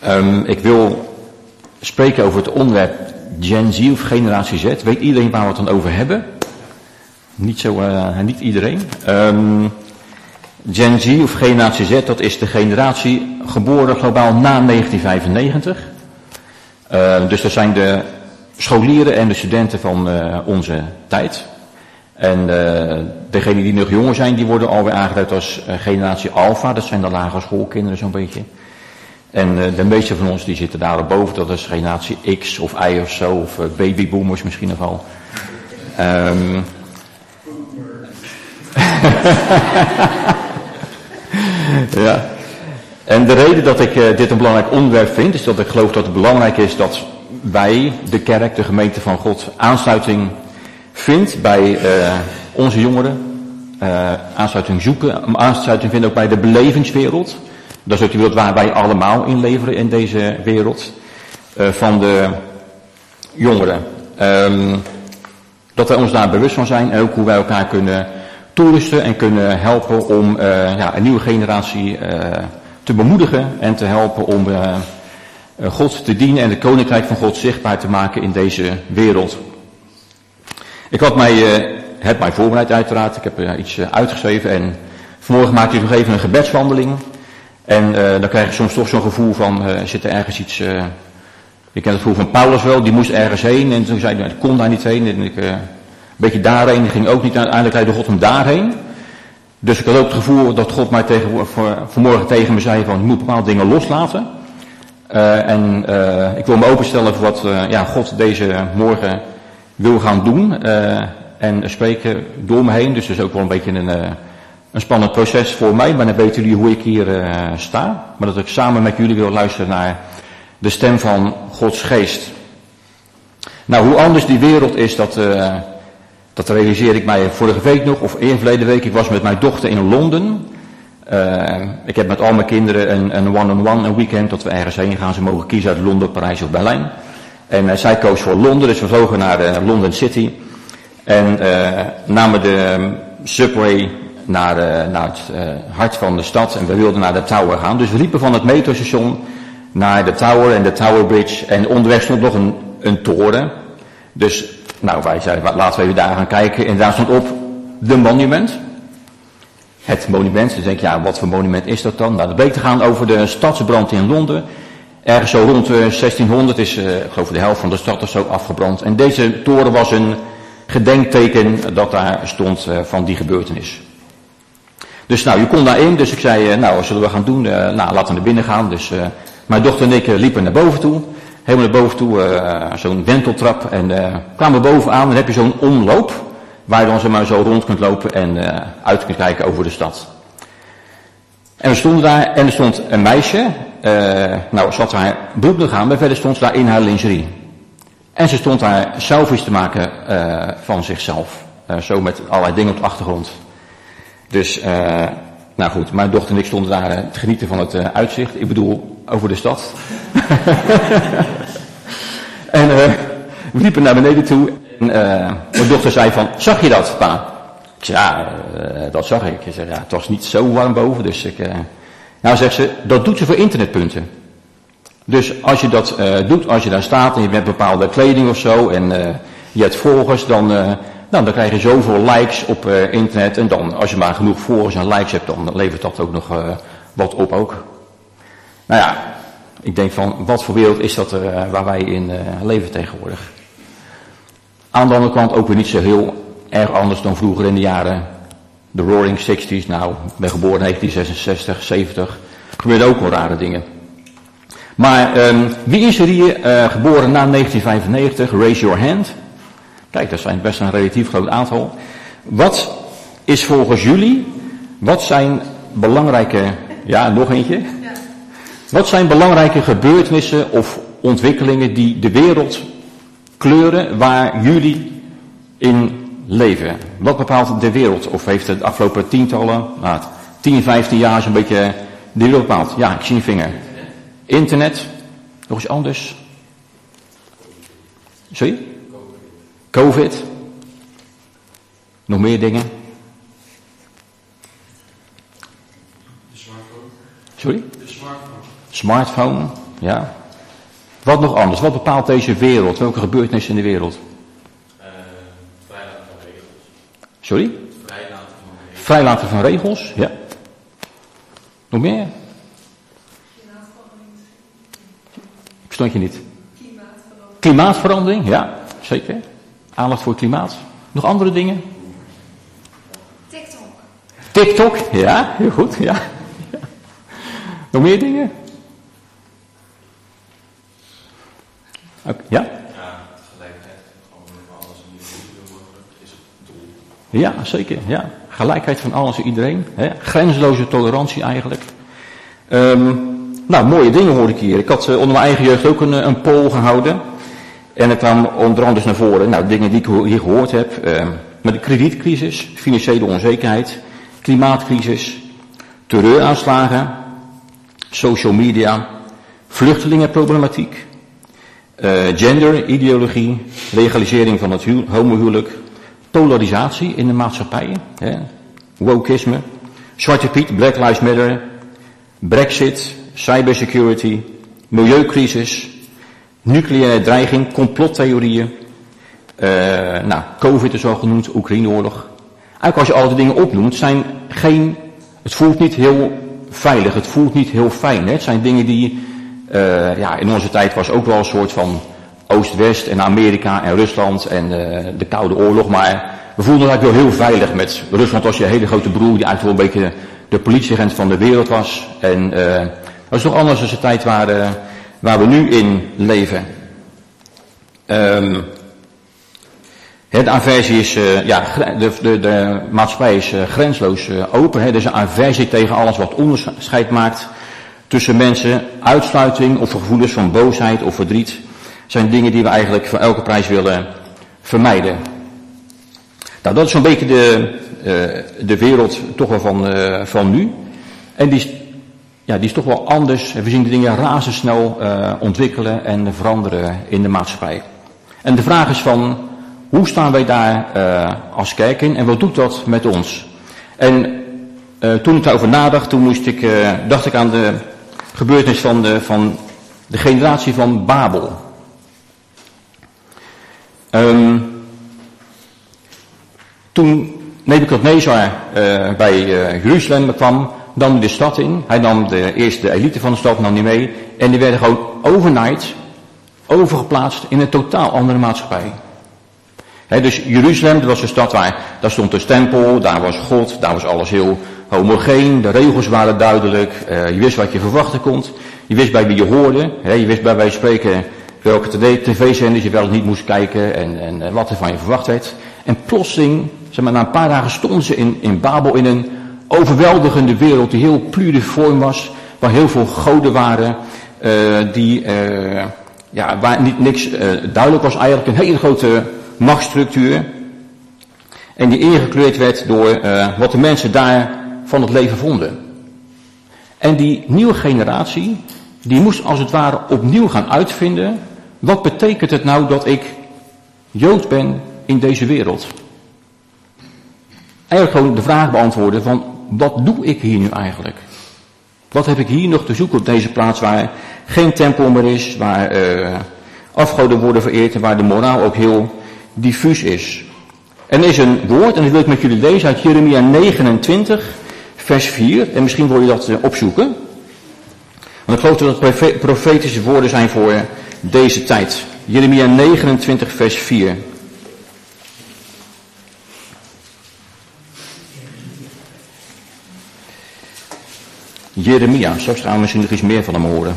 Ik wil spreken over het onderwerp Gen Z of Generatie Z. Weet iedereen waar we het dan over hebben? Niet iedereen. Gen Z of Generatie Z, dat is de generatie geboren globaal na 1995. Dus dat zijn de scholieren en de studenten van onze tijd. En degenen die nog jonger zijn, die worden alweer aangeduid als generatie Alpha. Dat zijn de lagere schoolkinderen zo'n beetje. En de meeste van ons die zitten daarboven, dat is generatie X of Y of zo, of babyboomers misschien nog wel. Ja. En de reden dat ik dit een belangrijk onderwerp vind, is dat ik geloof dat het belangrijk is dat wij, de kerk, de gemeente van God, aansluiting vindt bij onze jongeren. Aansluiting zoeken, aansluiting vinden ook bij de belevingswereld. Dat is ook de wereld waar wij allemaal in leveren in deze wereld van de jongeren. Dat wij ons daar bewust van zijn en ook hoe wij elkaar kunnen toerusten en kunnen helpen om een nieuwe generatie te bemoedigen en te helpen om God te dienen en het koninkrijk van God zichtbaar te maken in deze wereld. Ik heb mij voorbereid uiteraard, ik heb iets uitgeschreven en vanmorgen maakte ik nog even een gebedswandeling. En dan krijg je soms toch zo'n gevoel van, zit er ergens iets, je kent het gevoel van Paulus wel, die moest ergens heen en toen zei hij, ik kon daar niet heen. En ik een beetje daarheen, die ging ook niet, uiteindelijk leidde God hem daarheen. Dus ik had ook het gevoel dat God mij vanmorgen tegen me zei van, je moet bepaalde dingen loslaten. Ik wil me openstellen voor wat God deze morgen wil gaan doen en spreken door me heen. Dus dat is ook wel een beetje een spannend proces voor mij, maar dan weten jullie hoe ik hier sta. Maar dat ik samen met jullie wil luisteren naar de stem van Gods geest. Nou, hoe anders die wereld is, dat realiseer ik mij vorige week nog, of eerder verleden week. Ik was met mijn dochter in Londen. Ik heb met al mijn kinderen een one-on-one, een weekend, dat we ergens heen gaan. Ze mogen kiezen uit Londen, Parijs of Berlijn. En zij koos voor Londen, dus we vlogen naar London City. En namen de subway naar het hart van de stad en we wilden naar de Tower gaan. Dus we liepen van het metrostation naar de Tower en de Tower Bridge en onderweg stond nog een toren. Dus wij zeiden, laten we even daar gaan kijken en daar stond op de monument. Het monument, dus denk je, wat voor monument is dat dan? Nou, dat bleek te gaan over de stadsbrand in Londen. Ergens zo rond 1600 is, ik geloof de helft van de stad of zo afgebrand. En deze toren was een gedenkteken dat daar stond van die gebeurtenis. Dus je kon daarin, dus ik zei, wat zullen we gaan doen? Laten we naar binnen gaan. Dus mijn dochter en ik liepen naar boven toe. Helemaal naar boven toe, zo'n wenteltrap. En kwamen we bovenaan, dan heb je zo'n omloop. Waar je dan zomaar zo rond kunt lopen en uit kunt kijken over de stad. En we stonden daar en er stond een meisje. Ze had haar broek nog aan, maar verder stond ze daar in haar lingerie. En ze stond daar selfies te maken van zichzelf. Zo met allerlei dingen op de achtergrond. Dus, goed, mijn dochter en ik stonden daar te genieten van het uitzicht. Ik bedoel, over de stad. En we liepen naar beneden toe. En mijn dochter zei van, zag je dat, pa? Ik zei, dat zag ik. Ik zei, het was niet zo warm boven. Dus zegt ze, dat doet ze voor internetpunten. Dus als je dat doet, als je daar staat en je hebt bepaalde kleding of zo en je hebt volgers, dan krijg je zoveel likes op internet. En dan, als je maar genoeg volgers en likes hebt, dan levert dat ook nog wat op ook. Ik denk van, wat voor wereld is dat waar wij in leven tegenwoordig? Aan de andere kant ook weer niet zo heel erg anders dan vroeger in de jaren, de Roaring 60s. Ik ben geboren in 1966, 70. Er gebeurden ook wel rare dingen. Maar wie is er hier geboren na 1995? Raise your hand. Kijk, dat zijn best een relatief groot aantal. Wat is volgens jullie, wat zijn belangrijke, nog eentje? Ja. Wat zijn belangrijke gebeurtenissen of ontwikkelingen die de wereld kleuren waar jullie in leven? Wat bepaalt de wereld? Of heeft het de afgelopen 10, 15 jaar zo'n beetje de wereld bepaald? Ja, ik zie een vinger. Internet. Nog iets anders? Sorry? COVID. Nog meer dingen? De smartphone. Sorry? De smartphone. Smartphone. Ja. Wat nog anders? Wat bepaalt deze wereld? Welke gebeurtenissen in de wereld? Vrijlaten van regels. Sorry? Vrijlaten van regels. Vrijlaten van regels, ja. Nog meer? Verstond je niet? Klimaatverandering, ja, zeker. Aandacht voor klimaat. Nog andere dingen? TikTok, ja, heel goed, ja. Nog meer dingen? Okay, ja? Ja, gelijkheid. Gewoon alles en iedereen is het doel. Ja, zeker, ja. Gelijkheid van alles en iedereen. Hè? Grenzeloze tolerantie eigenlijk. Nou, mooie dingen hoor ik hier. Ik had onder mijn eigen jeugd ook een poll gehouden. En er kwam onder andere naar voren, nou, dingen die ik hier gehoord heb. Met de kredietcrisis, financiële onzekerheid, klimaatcrisis, terreuraanslagen, social media, vluchtelingenproblematiek, genderideologie, legalisering van het homohuwelijk, polarisatie in de maatschappij, wokeisme, Zwarte Piet, Black Lives Matter, Brexit, cybersecurity, milieucrisis, nucleaire dreiging, complottheorieën, COVID is al genoemd, Oekraïne-oorlog. Eigenlijk als je al die dingen opnoemt, het voelt niet heel veilig, het voelt niet heel fijn. Hè? Het zijn dingen die, in onze tijd was ook wel een soort van Oost-West en Amerika en Rusland en de Koude Oorlog, maar we voelden ons eigenlijk wel heel veilig met Rusland als je hele grote broer die eigenlijk wel een beetje de politieagent van de wereld was. En dat is toch anders dan de tijd waar we nu in leven. De aversie is, de maatschappij is grenzeloos open. Er is een aversie tegen alles wat onderscheid maakt tussen mensen. Uitsluiting of gevoelens van boosheid of verdriet zijn dingen die we eigenlijk voor elke prijs willen vermijden. Nou, dat is zo'n beetje de wereld toch wel van nu. En die is toch wel anders. We zien de dingen razendsnel ontwikkelen en veranderen in de maatschappij. En de vraag is van, hoe staan wij daar als kerk in en wat doet dat met ons? En toen ik daarover nadacht, dacht ik aan de gebeurtenis van de generatie van Babel. Toen Nebukadnezar bij Jeruzalem kwam, nam hij de stad in. Hij nam eerst de elite van de stad nam hij mee. En die werden gewoon overnight overgeplaatst in een totaal andere maatschappij. Dus Jeruzalem, dat was een stad daar stond de tempel, daar was God, daar was alles heel homogeen. De regels waren duidelijk. Je wist wat je verwachten kon. Je wist bij wie je hoorde. Je wist bij wijze van spreken welke tv-zenders je wel of niet moest kijken en wat er van je verwacht werd. En plotseling, na een paar dagen stonden ze in Babel in een overweldigende wereld die heel pluriform was, waar heel veel goden waren, waar niks duidelijk was, eigenlijk een hele grote machtsstructuur. En die ingekleurd werd door wat de mensen daar van het leven vonden. En die nieuwe generatie, die moest als het ware opnieuw gaan uitvinden, wat betekent het nou dat ik Jood ben in deze wereld? Eigenlijk gewoon de vraag beantwoorden van, wat doe ik hier nu eigenlijk? Wat heb ik hier nog te zoeken op deze plaats waar geen tempel meer is, waar afgoden worden vereerd en waar de moraal ook heel diffuus is. En er is een woord, en dat wil ik met jullie lezen uit Jeremia 29, vers 4. En misschien wil je dat opzoeken. Want ik geloof dat het profetische woorden zijn voor deze tijd. Jeremia 29, vers 4. Jeremia, straks gaan we misschien nog iets meer van hem horen.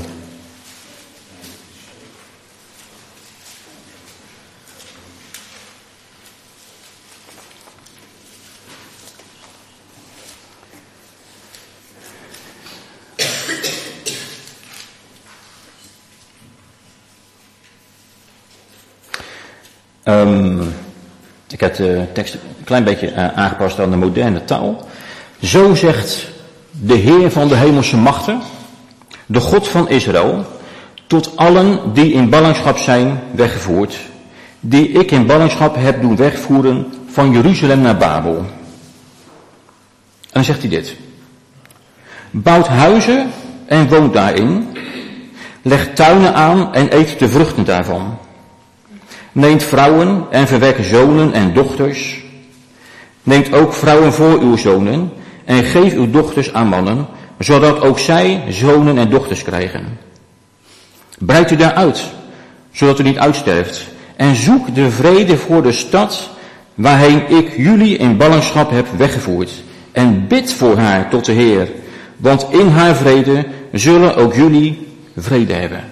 Ik heb de tekst een klein beetje aangepast aan de moderne taal. Zo zegt de Heer van de hemelse machten, de God van Israël, tot allen die in ballingschap zijn weggevoerd, die ik in ballingschap heb doen wegvoeren van Jeruzalem naar Babel. En dan zegt hij dit. Bouwt huizen en woont daarin, Leg tuinen aan en eet de vruchten daarvan. Neemt vrouwen en verwek zonen en dochters. Neemt ook vrouwen voor uw zonen en geef uw dochters aan mannen, zodat ook zij zonen en dochters krijgen. Breid u daaruit, zodat u niet uitsterft. En zoek de vrede voor de stad, waarheen ik jullie in ballingschap heb weggevoerd. En bid voor haar tot de Heer, want in haar vrede zullen ook jullie vrede hebben.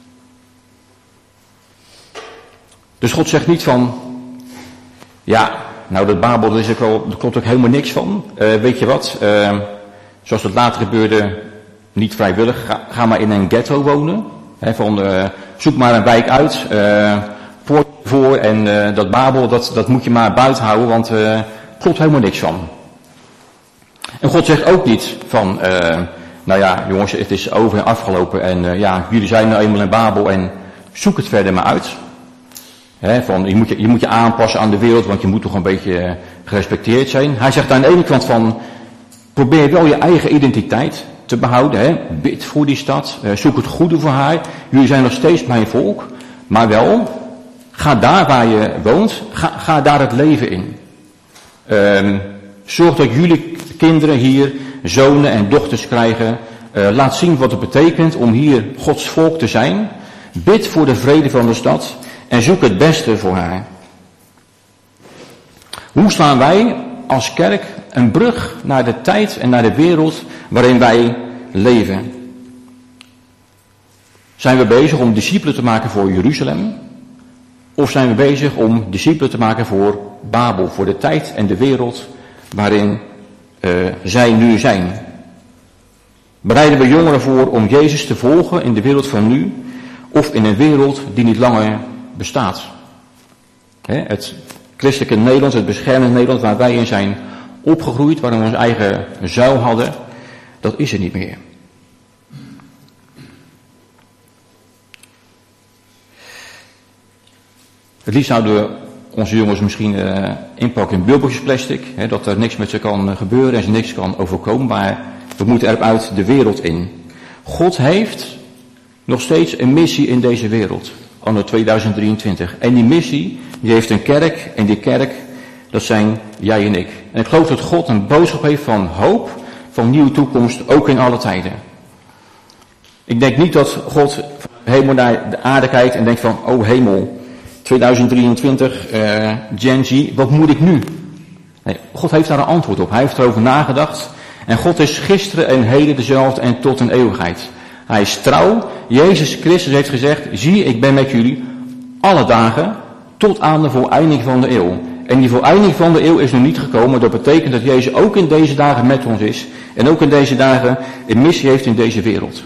Dus God zegt niet van, ja, nou dat Babel, daar klopt ook helemaal niks van. Weet je wat, zoals dat later gebeurde, niet vrijwillig, ga maar in een ghetto wonen. Zoek maar een wijk uit, poort voor en dat Babel, dat moet je maar buiten houden, want klopt helemaal niks van. En God zegt ook niet van, nou ja jongens, het is over en afgelopen en ja, jullie zijn nou eenmaal in Babel en zoek het verder maar uit. Je moet je aanpassen aan de wereld, want je moet toch een beetje gerespecteerd zijn. Hij zegt aan de ene kant van, probeer wel je eigen identiteit te behouden. Bid voor die stad, zoek het goede voor haar. Jullie zijn nog steeds mijn volk, maar wel, ga daar waar je woont, ga daar het leven in. Zorg dat jullie kinderen hier zonen en dochters krijgen. Laat zien wat het betekent om hier Gods volk te zijn. Bid voor de vrede van de stad en zoek het beste voor haar. Hoe slaan wij als kerk een brug naar de tijd en naar de wereld waarin wij leven? Zijn we bezig om discipelen te maken voor Jeruzalem? Of zijn we bezig om discipelen te maken voor Babel, voor de tijd en de wereld waarin zij nu zijn? Bereiden we jongeren voor om Jezus te volgen in de wereld van nu of in een wereld die niet langer bestaat? Het christelijke Nederland, het beschermend Nederland waar wij in zijn opgegroeid, waar we onze eigen zuil hadden, dat is er niet meer. Het liefst zouden we onze jongens misschien inpakken in bubbeltjesplastic, dat er niks met ze kan gebeuren en ze niks kan overkomen, maar we moeten eruit de wereld in. God heeft nog steeds een missie in deze wereld, anno 2023. En die missie, die heeft een kerk, en die kerk, dat zijn jij en ik. En ik geloof dat God een boodschap heeft van hoop, van nieuwe toekomst, ook in alle tijden. Ik denk niet dat God helemaal naar de aarde kijkt en denkt van, oh hemel, 2023, Gen Z, wat moet ik nu? Nee, God heeft daar een antwoord op. Hij heeft erover nagedacht. En God is gisteren en heden dezelfde en tot een eeuwigheid. Hij is trouw. Jezus Christus heeft gezegd, zie, ik ben met jullie alle dagen tot aan de voleinding van de eeuw. En die voleinding van de eeuw is nog niet gekomen. Dat betekent dat Jezus ook in deze dagen met ons is. En ook in deze dagen een missie heeft in deze wereld.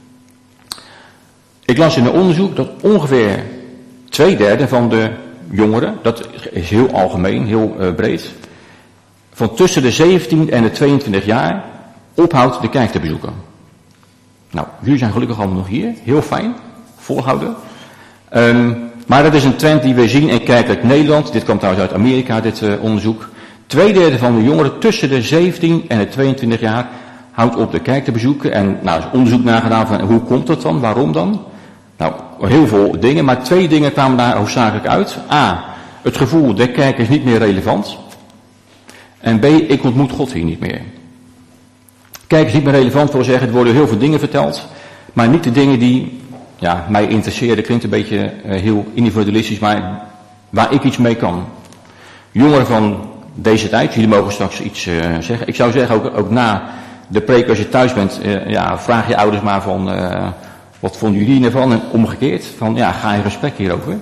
Ik las in een onderzoek dat ongeveer 2/3 van de jongeren, dat is heel algemeen, heel breed, van tussen de 17 en de 22 jaar ophoudt de kerk te bezoeken. Nou, jullie zijn gelukkig allemaal nog hier, heel fijn, volhouden. Maar dat is een trend die we zien in kerkelijk Nederland. Dit kwam trouwens uit Amerika, dit onderzoek. 2/3 van de jongeren tussen de 17 en de 22 jaar houdt op de kerk te bezoeken. En nou, is onderzoek nagedaan van hoe komt dat dan, waarom dan? Nou, heel veel dingen, maar 2 dingen kwamen daar hoofdzakelijk uit. A, het gevoel, de kerk is niet meer relevant. En B, ik ontmoet God hier niet meer. Kerk is niet meer relevant, wil zeggen, er worden heel veel dingen verteld, maar niet de dingen die mij interesseren. Klinkt een beetje heel individualistisch, maar waar ik iets mee kan. Jongeren van deze tijd, jullie mogen straks iets zeggen. Ik zou zeggen, ook na de preek, als je thuis bent, vraag je ouders maar van, wat vonden jullie ervan? En omgekeerd, van ga in gesprek hierover.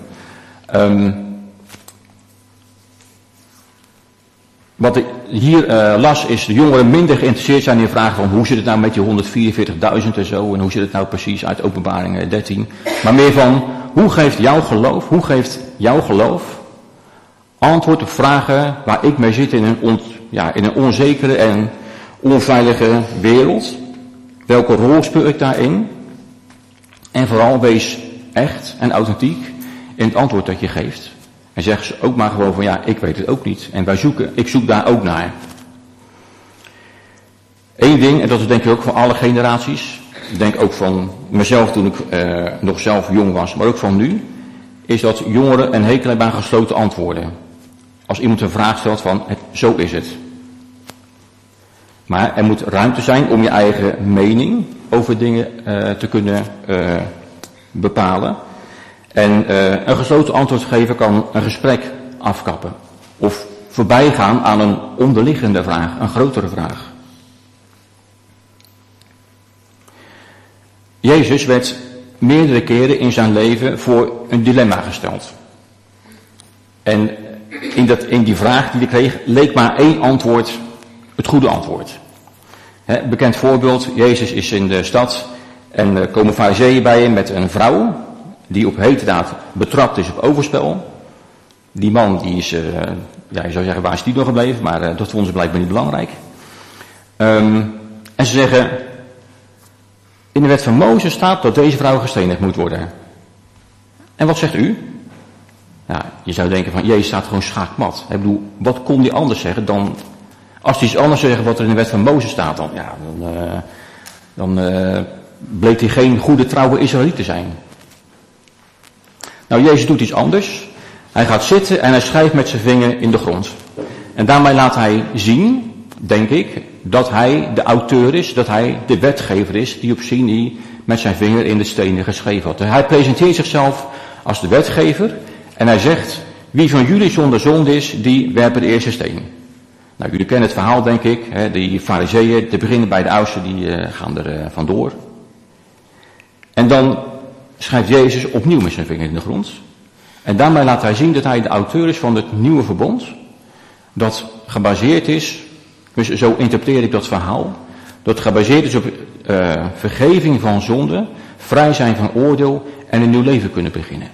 Wat ik hier las is de jongeren minder geïnteresseerd zijn in vragen van hoe zit het nou met die 144.000 en zo en hoe zit het nou precies uit Openbaring 13. Maar meer van hoe geeft jouw geloof antwoord op vragen waar ik mee zit in een onzekere en onveilige wereld. Welke rol speel ik daarin? En vooral wees echt en authentiek in het antwoord dat je geeft. En zeg ze ook maar gewoon van ik weet het ook niet. En ik zoek daar ook naar. Eén ding, en dat is denk ik ook voor alle generaties. ik denk ook van mezelf toen ik nog zelf jong was, maar ook van nu, is dat jongeren een hekel hebben aan gesloten antwoorden. Als iemand een vraag stelt van, zo is het. Maar er moet ruimte zijn om je eigen mening over dingen te kunnen bepalen. En een gesloten antwoord geven kan een gesprek afkappen. Of voorbij gaan aan een onderliggende vraag, een grotere vraag. Jezus werd meerdere keren in zijn leven voor een dilemma gesteld. En in die vraag die hij kreeg, leek maar één antwoord het goede antwoord. Bekend voorbeeld, Jezus is in de stad en er komen farizeeën bij hem met een vrouw die op heterdaad betrapt is op overspel. Die man die is, je zou zeggen waar is die nog gebleven, maar dat vonden ze blijkbaar niet belangrijk. En ze zeggen, in de wet van Mozes staat dat deze vrouw gestenigd moet worden. En wat zegt u? Ja, je zou denken van, Jezus staat gewoon schaakmat. Ik bedoel, wat kon hij anders zeggen dan, als hij iets anders zegt wat er in de wet van Mozes staat dan, ja, dan bleek hij geen goede trouwe Israëliet te zijn. Nou, Jezus doet iets anders. Hij gaat zitten en hij schrijft met zijn vinger in de grond. En daarmee laat hij zien, denk ik, dat hij de auteur is, dat hij de wetgever is die op Sinai met zijn vinger in de stenen geschreven had. Hij presenteert zichzelf als de wetgever en hij zegt, wie van jullie zonder zonde is, die werpen de eerste steen. Nou, jullie kennen het verhaal, denk ik, hè, die farizeeën, te beginnen bij de oudsten, die gaan er vandoor. En dan schrijft Jezus opnieuw met zijn vinger in de grond. En daarmee laat hij zien dat hij de auteur is van het nieuwe verbond, dat gebaseerd is, dus zo interpreteer ik dat verhaal, dat gebaseerd is op vergeving van zonde, vrij zijn van oordeel en een nieuw leven kunnen beginnen.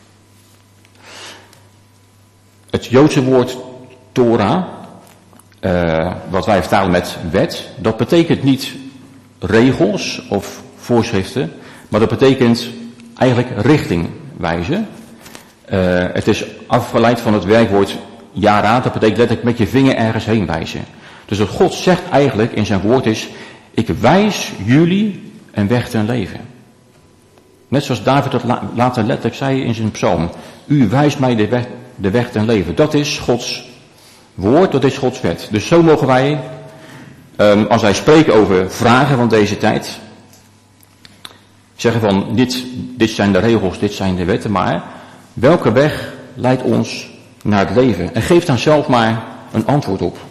Het Joodse woord Torah, wat wij vertalen met wet, dat betekent niet regels of voorschriften, maar dat betekent eigenlijk richtingwijzen. Het is afgeleid van het werkwoord yara, dat betekent letterlijk met je vinger ergens heen wijzen. Dus wat God zegt eigenlijk in zijn woord is, ik wijs jullie een weg ten leven. Net zoals David dat later letterlijk zei in zijn psalm. U wijst mij de weg ten leven. Dat is Gods woord, dat is Gods wet. Dus zo mogen wij, als wij spreken over vragen van deze tijd, zeggen van dit zijn de regels, dit zijn de wetten, maar welke weg leidt ons naar het leven? En geef dan zelf maar een antwoord op.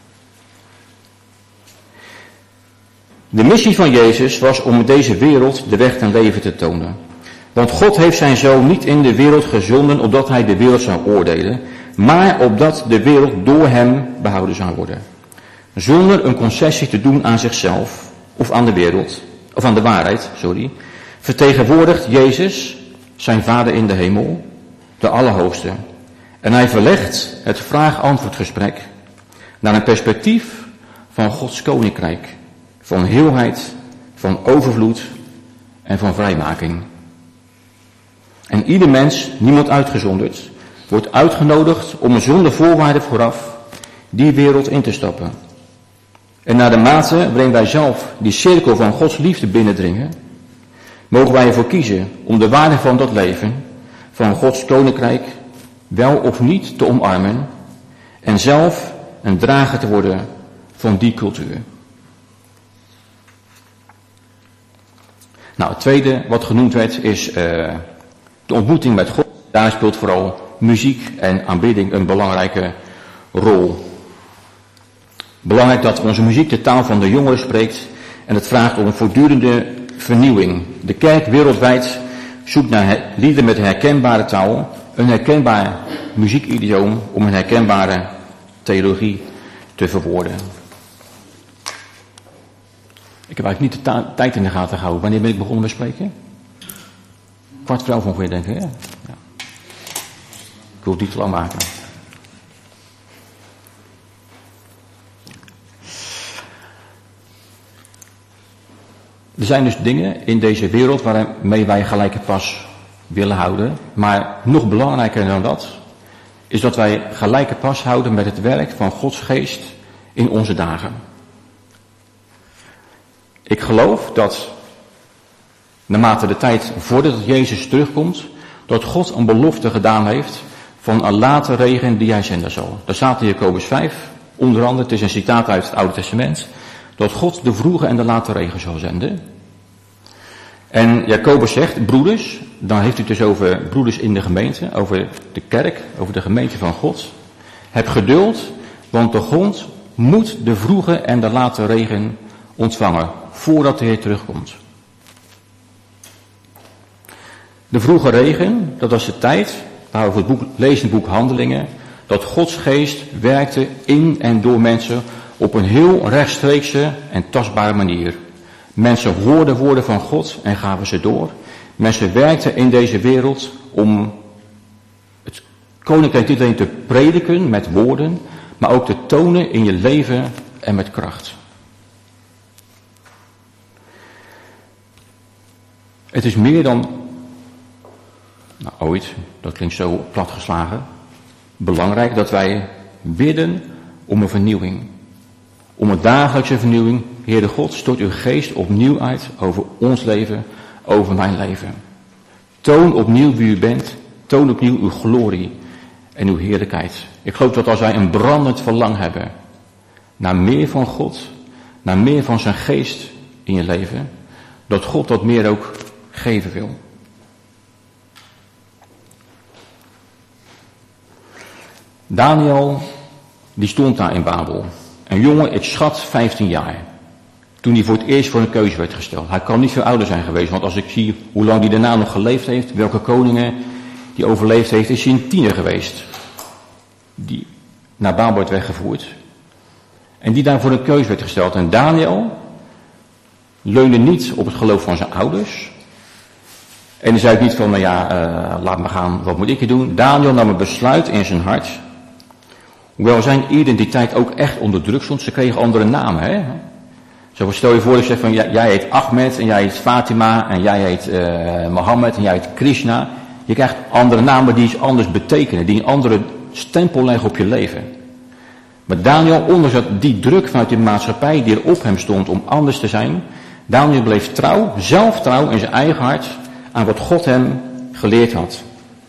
De missie van Jezus was om deze wereld de weg ten leven te tonen. Want God heeft zijn zoon niet in de wereld gezonden opdat hij de wereld zou oordelen, maar opdat de wereld door hem behouden zou worden. Zonder een concessie te doen aan zichzelf of aan de wereld, of aan de waarheid, vertegenwoordigt Jezus zijn Vader in de hemel, de Allerhoogste. En hij verlegt het vraag-antwoordgesprek naar een perspectief van Gods koninkrijk, van heelheid, van overvloed en van vrijmaking. En ieder mens, niemand uitgezonderd, wordt uitgenodigd om zonder voorwaarde vooraf die wereld in te stappen. En naar de mate waarin wij zelf die cirkel van Gods liefde binnendringen, mogen wij ervoor kiezen om de waarde van dat leven, van Gods koninkrijk, wel of niet te omarmen en zelf een drager te worden van die cultuur. Nou, het tweede wat genoemd werd is de ontmoeting met God. Daar speelt vooral muziek en aanbidding een belangrijke rol. Belangrijk dat onze muziek de taal van de jongeren spreekt en het vraagt om een voortdurende vernieuwing. De kerk wereldwijd zoekt naar liederen met een herkenbare taal, een herkenbaar muziekidioom om een herkenbare theologie te verwoorden. Ik heb eigenlijk niet de tijd in de gaten gehouden. Wanneer ben ik begonnen met spreken? 11:15 ongeveer, denk ik. Ja. Ik wil het niet te lang maken. Er zijn dus dingen in deze wereld waarmee wij gelijke pas willen houden. Maar nog belangrijker dan dat is dat wij gelijke pas houden met het werk van Gods geest in onze dagen. Ik geloof dat naarmate de tijd voordat Jezus terugkomt, dat God een belofte gedaan heeft van een late regen die hij zenden zal. Dat staat in Jacobus 5, onder andere, het is een citaat uit het Oude Testament, dat God de vroege en de late regen zal zenden. En Jacobus zegt, broeders, dan heeft hij het dus over broeders in de gemeente, over de kerk, over de gemeente van God. Heb geduld, want de grond moet de vroege en de late regen ontvangen, voordat de Heer terugkomt. De vroege regen, dat was de tijd, waar we het lezen in het boek Handelingen, dat Gods geest werkte in en door mensen op een heel rechtstreekse en tastbare manier. Mensen hoorden woorden van God en gaven ze door. Mensen werkten in deze wereld om het koninkrijk niet alleen te prediken met woorden, maar ook te tonen in je leven en met kracht. Het is meer dan, ooit, dat klinkt zo platgeslagen, belangrijk dat wij bidden om een vernieuwing. Om een dagelijkse vernieuwing. Heere God, stort uw geest opnieuw uit over ons leven, over mijn leven. Toon opnieuw wie u bent. Toon opnieuw uw glorie en uw heerlijkheid. Ik geloof dat als wij een brandend verlangen hebben naar meer van God, naar meer van zijn geest in je leven, dat God dat meer ook geven wil. Daniel, die stond daar in Babel. Een jongen, ik schat 15 jaar. Toen hij voor het eerst voor een keuze werd gesteld. Hij kan niet veel ouder zijn geweest, want als ik zie hoe lang hij daarna nog geleefd heeft, welke koningen die overleefd heeft, is hij een tiener geweest. Die naar Babel werd weggevoerd. En die daar voor een keuze werd gesteld. En Daniel leunde niet op het geloof van zijn ouders. En hij zei niet van, laat me gaan, wat moet ik hier doen? Daniel nam een besluit in zijn hart. Hoewel zijn identiteit ook echt onder druk stond, ze kregen andere namen, hè. Zo stel je voor dat je zegt van, jij heet Ahmed, en jij heet Fatima, en jij heet Mohammed, en jij heet Krishna. Je krijgt andere namen die iets anders betekenen, die een andere stempel leggen op je leven. Maar Daniel, ondanks die druk vanuit de maatschappij die er op hem stond om anders te zijn, Daniel bleef trouw, zelf trouw in zijn eigen hart, aan wat God hem geleerd had.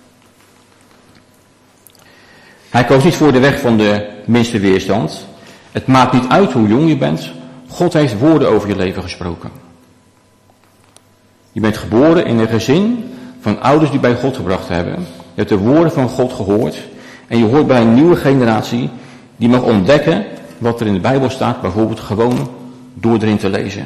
Hij koos niet voor de weg van de minste weerstand. Het maakt niet uit hoe jong je bent. God heeft woorden over je leven gesproken. Je bent geboren in een gezin van ouders die bij God gebracht hebben. Je hebt de woorden van God gehoord. En je hoort bij een nieuwe generatie die mag ontdekken wat er in de Bijbel staat. Bijvoorbeeld gewoon door erin te lezen.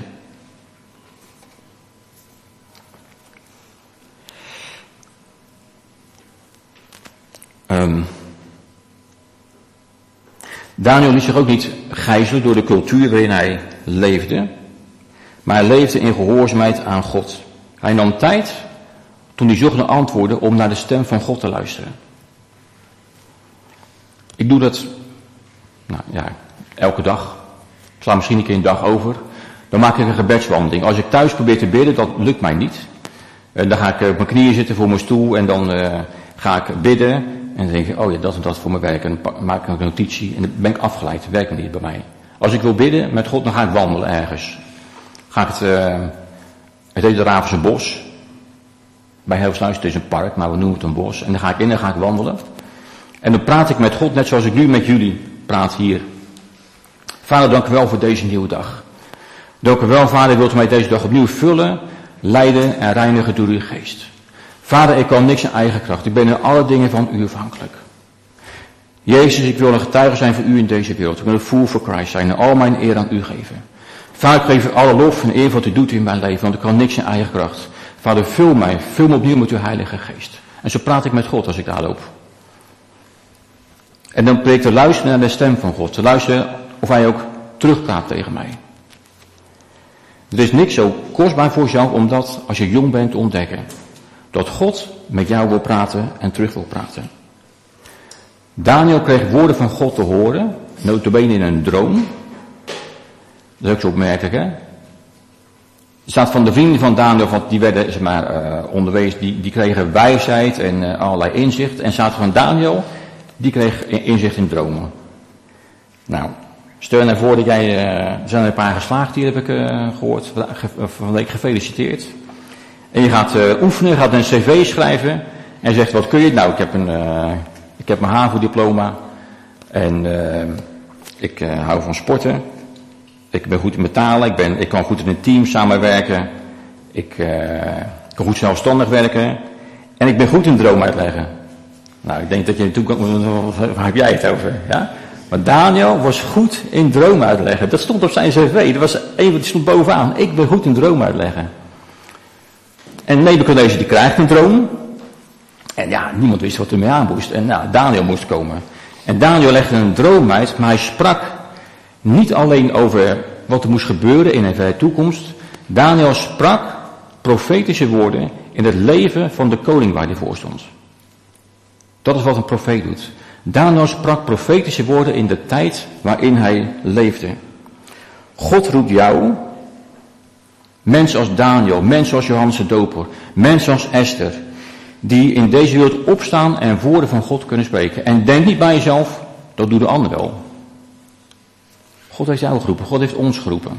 Daniel liet zich ook niet gijzelen door de cultuur waarin hij leefde, maar hij leefde in gehoorzaamheid aan God. Hij nam tijd, toen hij zocht naar antwoorden, om naar de stem van God te luisteren. Ik doe dat, elke dag. Ik sla misschien een keer een dag over. Dan maak ik een gebedswandeling. Als ik thuis probeer te bidden, dat lukt mij niet. Dan ga ik op mijn knieën zitten voor mijn stoel en dan ga ik bidden. En dan denk ik, dat en dat voor mijn werk. En dan maak ik een notitie en dan ben ik afgeleid. Dat werkt niet bij mij. Als ik wil bidden met God, dan ga ik wandelen ergens. Ga ik het heet de Ravense Bos. Bij Heelsluis, het is een park, maar we noemen het een bos. En dan ga ik in en ga ik wandelen. En dan praat ik met God, net zoals ik nu met jullie praat hier. Vader, dank u wel voor deze nieuwe dag. Dank u wel, Vader, wilt u mij deze dag opnieuw vullen, leiden en reinigen door uw geest. Vader, ik kan niks in eigen kracht. Ik ben in alle dingen van u afhankelijk. Jezus, ik wil een getuige zijn voor u in deze wereld. Ik wil een fool for Christ zijn en al mijn eer aan u geven. Vader, ik geef u alle lof en eer wat u doet in mijn leven, want ik kan niks in eigen kracht. Vader, vul me opnieuw met uw heilige geest. En zo praat ik met God als ik daar loop. En dan probeer ik te luisteren naar de stem van God. Te luisteren of hij ook terugpraat tegen mij. Er is niks zo kostbaar voor jou om dat, als je jong bent, te ontdekken. Dat God met jou wil praten en terug wil praten. Daniel kreeg woorden van God te horen, nota bene in een droom. Dat is ook zo opmerkelijk, hè. Er staat van de vrienden van Daniel, want die werden onderwezen, die kregen wijsheid en allerlei inzicht. En staat van Daniel, die kreeg inzicht in dromen. Nou, stel je nou voor dat jij, er zijn er een paar geslaagd hier, heb ik gehoord, van de week gefeliciteerd. En je gaat oefenen, gaat een cv schrijven en zegt, wat kun je? Nou, ik heb mijn HAVO-diploma en ik hou van sporten. Ik ben goed in betalen, ik kan goed in een team samenwerken. Ik kan goed zelfstandig werken. En ik ben goed in droom uitleggen. Nou, ik denk dat je natuurlijk, waar heb jij het over? Ja? Maar Daniel was goed in droom uitleggen. Dat stond op zijn cv. Er was een die stond bovenaan. Ik ben goed in droom uitleggen. En Nebukadnezar die krijgt een droom. En ja, niemand wist wat er mee aan moest. En nou, Daniel moest komen. En Daniel legde een droom uit, maar hij sprak niet alleen over wat er moest gebeuren in een verre toekomst. Daniel sprak profetische woorden in het leven van de koning waar hij voor stond. Dat is wat een profeet doet. Daniel sprak profetische woorden in de tijd waarin hij leefde. God roept jou, mensen als Daniel, mensen als Johannes de Doper, mensen als Esther, die in deze wereld opstaan en woorden van God kunnen spreken. En denk niet bij jezelf, dat doen de anderen wel. God heeft jou geroepen, God heeft ons geroepen.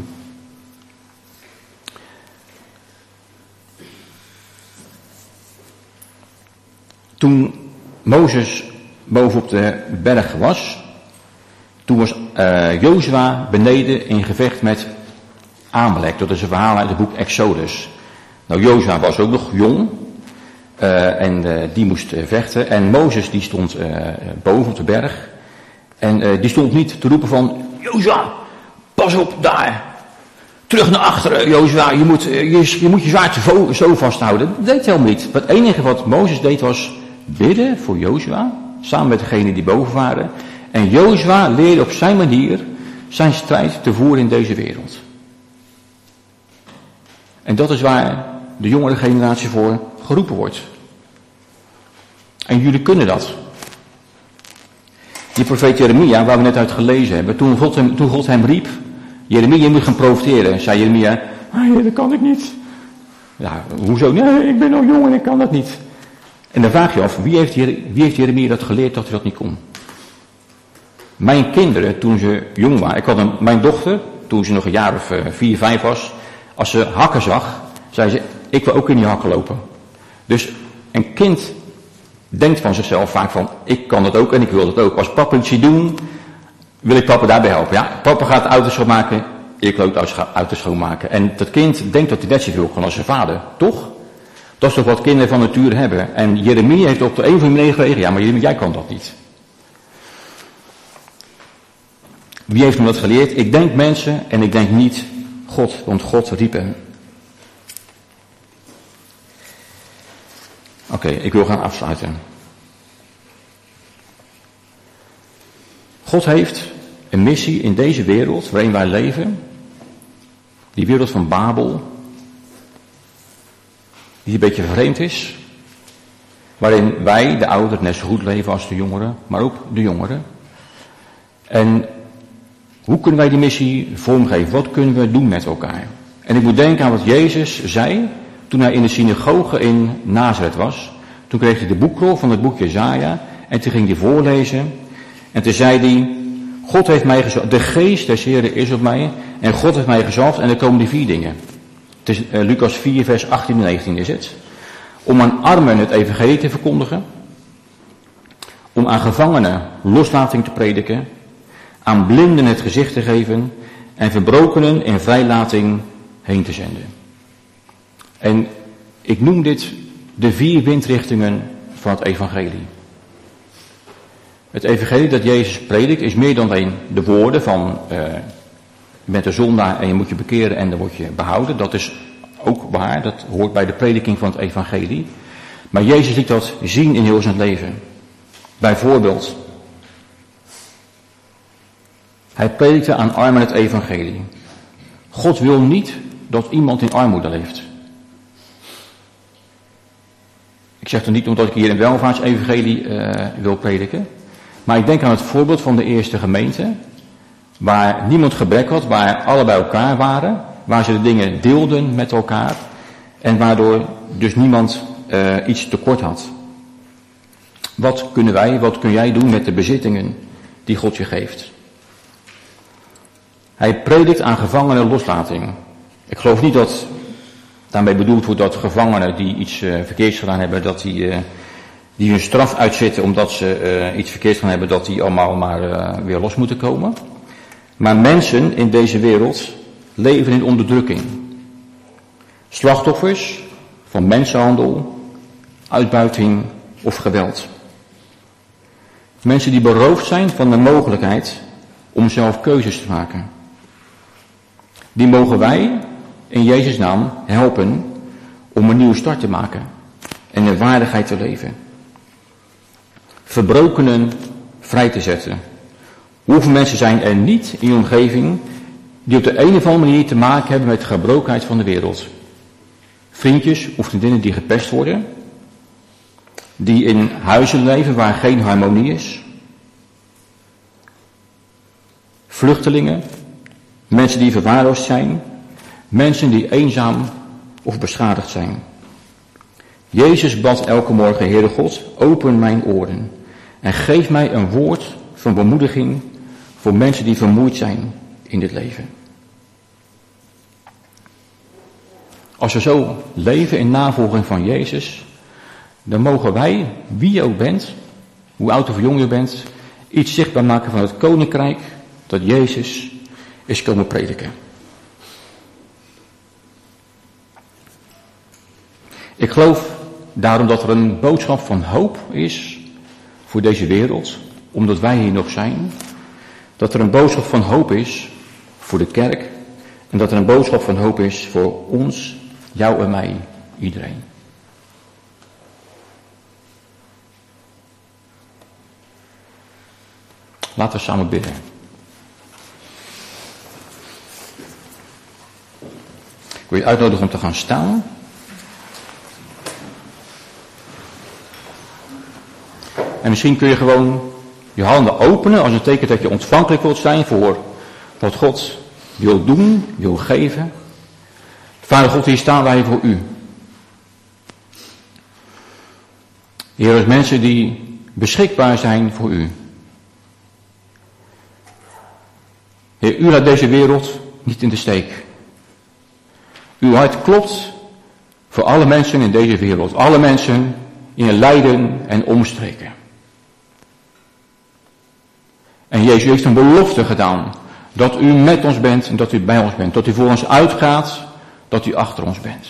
Toen Mozes bovenop de berg was, toen was Jozua beneden in gevecht met Amalek. Dat is een verhaal uit het boek Exodus. Nou, Jozua was ook nog jong en die moest vechten. En Mozes die stond boven op de berg en die stond niet te roepen van, Jozua, pas op daar, terug naar achteren, Jozua, je moet je zwaard zo vasthouden. Dat deed hij helemaal niet. Het enige wat Mozes deed was bidden voor Jozua, samen met degenen die boven waren. En Jozua leerde op zijn manier zijn strijd te voeren in deze wereld. En dat is waar de jongere generatie voor geroepen wordt. En jullie kunnen dat. Die profeet Jeremia, waar we net uit gelezen hebben, toen God hem riep, Jeremia, je moet gaan profeteren, zei Jeremia, dat kan ik niet. Ja, hoezo? Nee, ik ben nog jong en ik kan dat niet. En dan vraag je af, wie heeft Jeremia dat geleerd dat hij dat niet kon? Mijn kinderen, toen ze jong waren, ik had mijn dochter, toen ze nog een jaar of 4, 5 was, als ze hakken zag, zei ze, ik wil ook in die hakken lopen. Dus een kind denkt van zichzelf vaak van, ik kan dat ook en ik wil dat ook. Als papa iets ziet doen, wil ik papa daarbij helpen. Ja, papa gaat de auto schoonmaken, ik wil ook de auto schoonmaken. En dat kind denkt dat hij net zoveel kan als zijn vader, toch? Dat is toch wat kinderen van nature hebben. En Jeremia heeft op de een of andere manier gekregen, ja, maar Jeremia, jij kan dat niet. Wie heeft hem dat geleerd? Ik denk mensen en ik denk niet God, want God riep hem. Oké, ik wil gaan afsluiten. God heeft een missie in deze wereld waarin wij leven. Die wereld van Babel. Die een beetje vreemd is. Waarin wij, de ouderen, net zo goed leven als de jongeren. Maar ook de jongeren. En hoe kunnen wij die missie vormgeven? Wat kunnen we doen met elkaar? En ik moet denken aan wat Jezus zei toen hij in de synagoge in Nazareth was. Toen kreeg hij de boekrol van het boek Jesaja en toen ging hij voorlezen. En toen zei hij, God heeft mij gezalfd, de geest des Heren is op mij en God heeft mij gezalfd en er komen die 4 dingen. Het is Lucas 4 vers 18 en 19 is het. Om aan armen het evangelie te verkondigen. Om aan gevangenen loslating te prediken. Aan blinden het gezicht te geven en verbrokenen in vrijlating heen te zenden. En ik noem dit de 4 windrichtingen van het evangelie. Het evangelie dat Jezus predikt is meer dan alleen de woorden van je bent een zondaar en je moet je bekeren en dan word je behouden. Dat is ook waar, dat hoort bij de prediking van het evangelie. Maar Jezus liet dat zien in heel zijn leven. Bijvoorbeeld, hij predikte aan armen het evangelie. God wil niet dat iemand in armoede leeft. Ik zeg het niet omdat ik hier een welvaartsevangelie wil prediken. Maar ik denk aan het voorbeeld van de eerste gemeente. Waar niemand gebrek had, waar alle bij elkaar waren. Waar ze de dingen deelden met elkaar. En waardoor dus niemand iets tekort had. Wat kunnen wij, wat kun jij doen met de bezittingen die God je geeft? Hij predikt aan gevangenen loslating. Ik geloof niet dat Daarmee bedoeld wordt dat gevangenen die iets verkeerds gedaan hebben, dat die hun straf uitzitten omdat ze iets verkeerds gedaan hebben, dat die allemaal maar weer los moeten komen. Maar mensen in deze wereld leven in onderdrukking. Slachtoffers van mensenhandel, uitbuiting of geweld. Mensen die beroofd zijn van de mogelijkheid om zelf keuzes te maken. Die mogen wij in Jezus' naam helpen om een nieuwe start te maken en in waardigheid te leven. Verbrokenen vrij te zetten. Hoeveel mensen zijn er niet in je omgeving die op de een of andere manier te maken hebben met de gebrokenheid van de wereld? Vriendjes of vriendinnen die gepest worden, die in huizen leven waar geen harmonie is, vluchtelingen, mensen die verwaarloosd zijn, mensen die eenzaam of beschadigd zijn. Jezus bad elke morgen: Heere God, open mijn oren en geef mij een woord van bemoediging voor mensen die vermoeid zijn in dit leven. Als we zo leven in navolging van Jezus, dan mogen wij, wie je ook bent, hoe oud of jong je bent, iets zichtbaar maken van het koninkrijk dat Jezus is komen prediken. Ik geloof daarom dat er een boodschap van hoop is voor deze wereld, omdat wij hier nog zijn. Dat er een boodschap van hoop is voor de kerk en dat er een boodschap van hoop is voor ons, jou en mij, iedereen. Laten we samen bidden. Ik wil je uitnodigen om te gaan staan. En misschien kun je gewoon je handen openen als een teken dat je ontvankelijk wilt zijn voor wat God wil doen, wil geven. Vader God, hier staan wij voor u. Heer, als mensen die beschikbaar zijn voor u. Heer, u laat deze wereld niet in de steek. Uw hart klopt voor alle mensen in deze wereld. Alle mensen in lijden en omstreken. En Jezus heeft een belofte gedaan. Dat u met ons bent en dat u bij ons bent. Dat u voor ons uitgaat, dat u achter ons bent.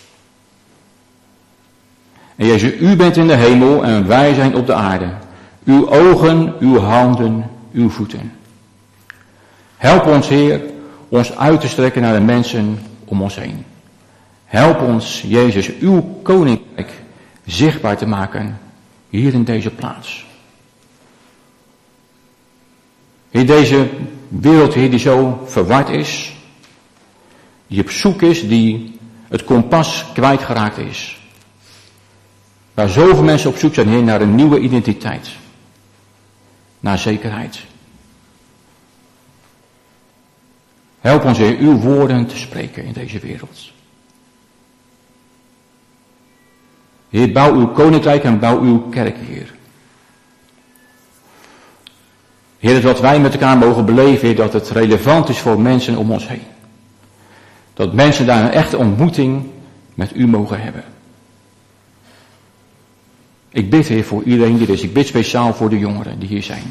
En Jezus, u bent in de hemel en wij zijn op de aarde. Uw ogen, uw handen, uw voeten. Help ons, Heer, ons uit te strekken naar de mensen om ons heen. Help ons, Jezus, uw koninkrijk zichtbaar te maken hier in deze plaats. Heer, deze wereld, Heer, die zo verward is, die op zoek is, die het kompas kwijtgeraakt is. Waar zoveel mensen op zoek zijn, Heer, naar een nieuwe identiteit. Naar zekerheid. Help ons, Heer, uw woorden te spreken in deze wereld. Heer, bouw uw koninkrijk en bouw uw kerk, Heer. Heer, dat wat wij met elkaar mogen beleven, Heer, dat het relevant is voor mensen om ons heen. Dat mensen daar een echte ontmoeting met u mogen hebben. Ik bid, Heer, voor iedereen die er is. Ik bid speciaal voor de jongeren die hier zijn.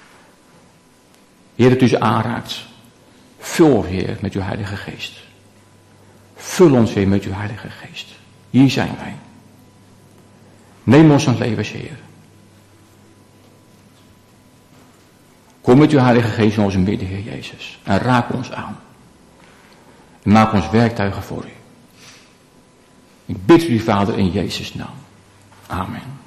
Heer, dat u ze aanraakt. Vul, Heer, met uw Heilige Geest. Vul ons, Heer, met uw Heilige Geest. Hier zijn wij. Neem ons aan levens, Heer. Kom met uw Heilige Geest in onze midden, Heer Jezus. En raak ons aan. En maak ons werktuigen voor u. Ik bid u, Vader, in Jezus' naam. Amen.